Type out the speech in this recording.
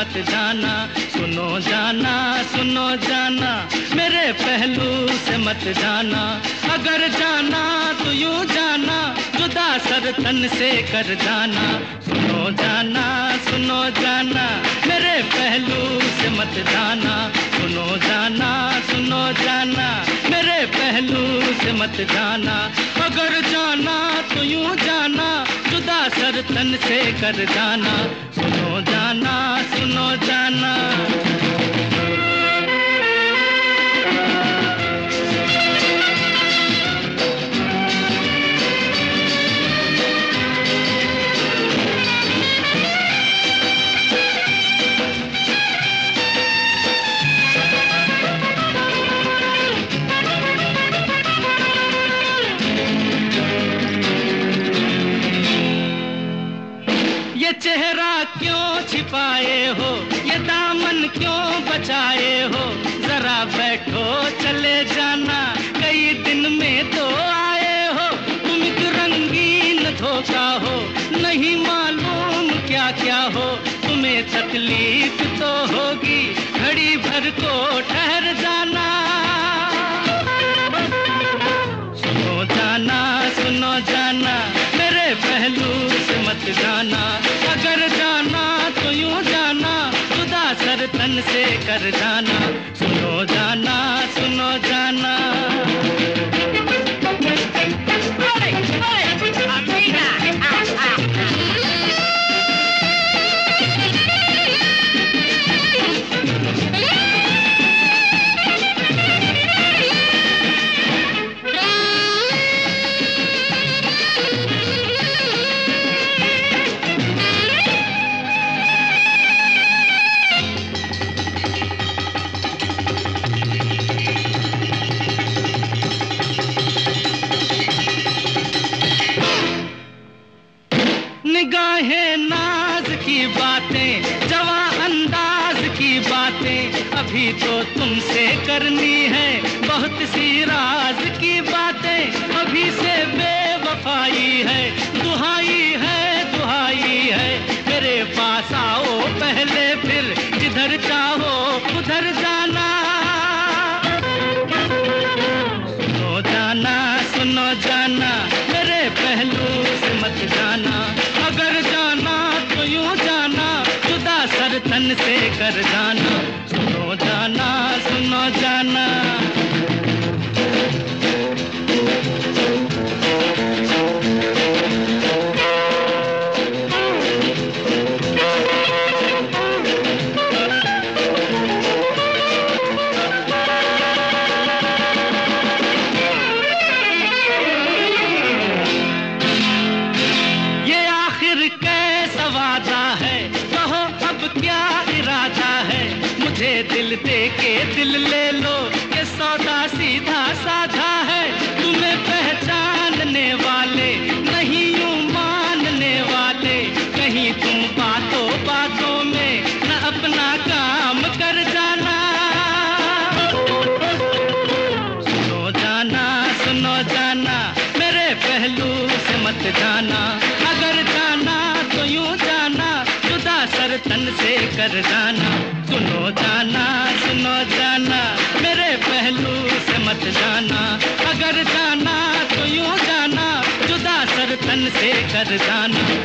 मत जाना, सुनो जाना सुनो जाना, मेरे पहलू से मत जाना। अगर जाना तो यूं जाना, जुदा सर तन से कर जाना। सुनो जाना सुनो जाना, मेरे पहलू से मत जाना। सुनो जाना सुनो जाना, मेरे पहलू से मत जाना। अगर जाना तो यूं जाना, जुदा सर तन से कर जाना। सुनो जाना सुनो जाना। ये चेहरा क्यों छिपाए हो, ये दामन क्यों बचाए हो। जरा बैठो चले जाना, कई दिन में तो आए हो। तुम एक रंगीन धोखा हो, नहीं मालूम क्या क्या हो। तुम्हें तकलीफ तो होगी, घड़ी भर को ठहर जाना। सुनो जाना सुनो जाना, मेरे पहलू से मत जाना। अगर जाना तो यूं जाना, जुदा सर तन से कर जाना। सुनो जाना सुनो जाना। निगाहें नाज की बातें, जवा अंदाज की बातें, अभी तो तुमसे करनी है बहुत सी राज की बातें। अभी से बेवफाई है, दुहाई है दुहाई है। मेरे पास आओ पहले, फिर जिधर चाहो उधर जाना। सुनो जाना सुनो जाना, मेरे पहलू से मत जाना। अगर जाना तो यूं जाना, जुदा सर तन से कर जाना। सुनो जाना सुनो जाना। कैसा वादा है, कहो अब क्या इरादा है। मुझे दिल दे के दिल ले लो, ये सौदा सीधा साधा है। तुम्हें पहचानने वाले नहीं यूं मानने वाले, कहीं तुम बातों बातों में न अपना काम कर जाना। सुनो जाना सुनो जाना, मेरे पहलू से मत जाना। अगर जाना तो यूं जाना, जुदा सर तन से कर जाना। सुनो जाना सुनो जाना, मेरे पहलू से मत जाना। अगर जाना तो यूं जाना, जुदा सर तन से कर जाना।